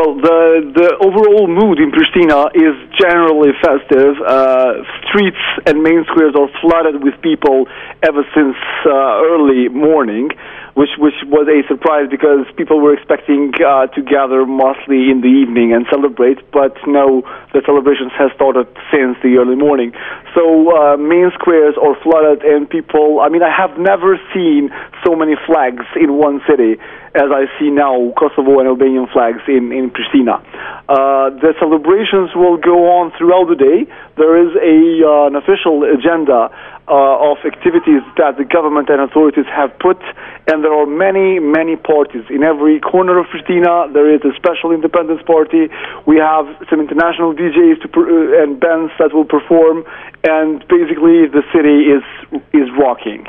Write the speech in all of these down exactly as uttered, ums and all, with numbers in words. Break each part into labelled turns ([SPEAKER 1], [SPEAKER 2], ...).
[SPEAKER 1] Well, the the overall mood in Pristina is generally festive. Uh, streets and main squares are flooded with people ever since uh, early morning, which which was a surprise because people were expecting uh, to gather mostly in the evening and celebrate, but no, the celebrations have started since the early morning. So uh, main squares are flooded and people, I mean, I have never seen so many flags in one city as I see now Kosovo and Albanian flags in, in Pristina. Uh, the celebrations will go on throughout the day. There is a uh, an official agenda uh, of activities that the government and authorities have put, and there are many, many parties. In every corner of Pristina, there is a special independence party. We have some international D Js to per- uh, and bands that will perform, and basically the city is is rocking.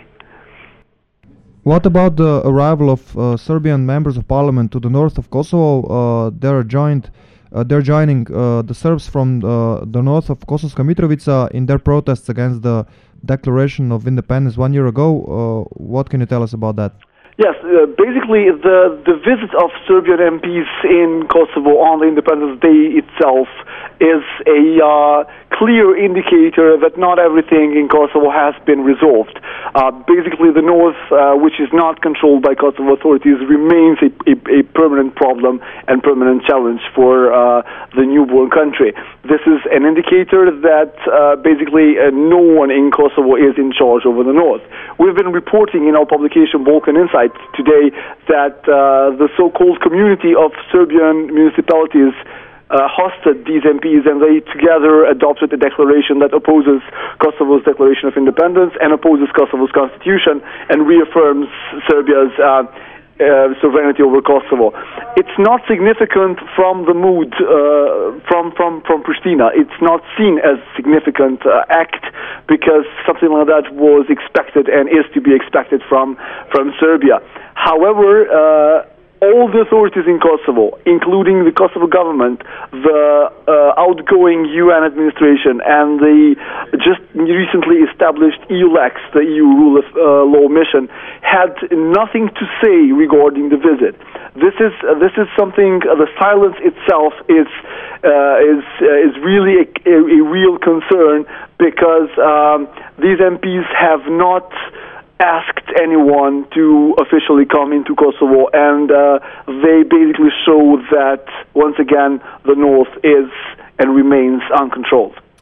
[SPEAKER 2] What about the arrival of uh, Serbian members of parliament to the north of Kosovo? Uh, they're joined, uh, they're joining uh, the Serbs from uh, the north of Kosovska Mitrovica in their protests against the declaration of independence one year ago. Uh, what can you tell us about that?
[SPEAKER 1] Yes, uh, basically the the visit of Serbian M Ps in Kosovo on the Independence Day itself is a uh, clear indicator that not everything in Kosovo has been resolved. Uh, basically, the north, uh, which is not controlled by Kosovo authorities, remains a, a, a permanent problem and permanent challenge for uh, the newborn country. This is an indicator that uh, basically uh, no one in Kosovo is in charge over the north. We've been reporting in our publication Balkan Insight today that uh, the so-called community of Serbian municipalities Uh, hosted these M Ps, and they together adopted a declaration that opposes Kosovo's declaration of independence and opposes Kosovo's constitution and reaffirms Serbia's uh, uh, sovereignty over Kosovo. It's not significant from the mood uh, from from from Pristina. It's not seen as significant uh, act because something like that was expected and is to be expected from from Serbia. However, uh, all the authorities in Kosovo, including the Kosovo government, the uh, outgoing U N administration, and the just recently established E U LEX, the E U Rule of uh, Law Mission, had nothing to say regarding the visit. This is uh, this is something. Uh, the silence itself is uh, is uh, is really a, a, a real concern because um, these M Ps have not asked anyone to officially come into Kosovo, and uh, they basically show that, once again, the north is and remains uncontrolled.